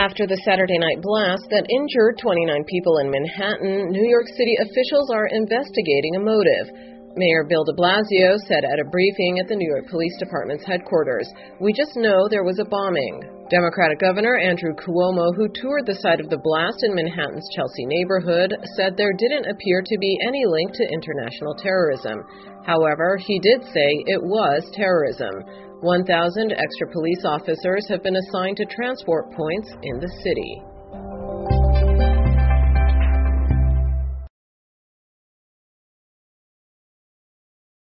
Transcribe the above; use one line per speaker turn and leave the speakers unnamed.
After the Saturday night blast that injured 29 people in Manhattan, New York City officials are investigating a motive. Mayor Bill de Blasio said at a briefing at the New York Police Department's headquarters, "We just know there was a bombing." Democratic Governor Andrew Cuomo, who toured the site of the blast in Manhattan's Chelsea neighborhood, said there didn't appear to be any link to international terrorism. However, he did say it was terrorism. 1,000 extra police officers have been assigned to transport points in the city.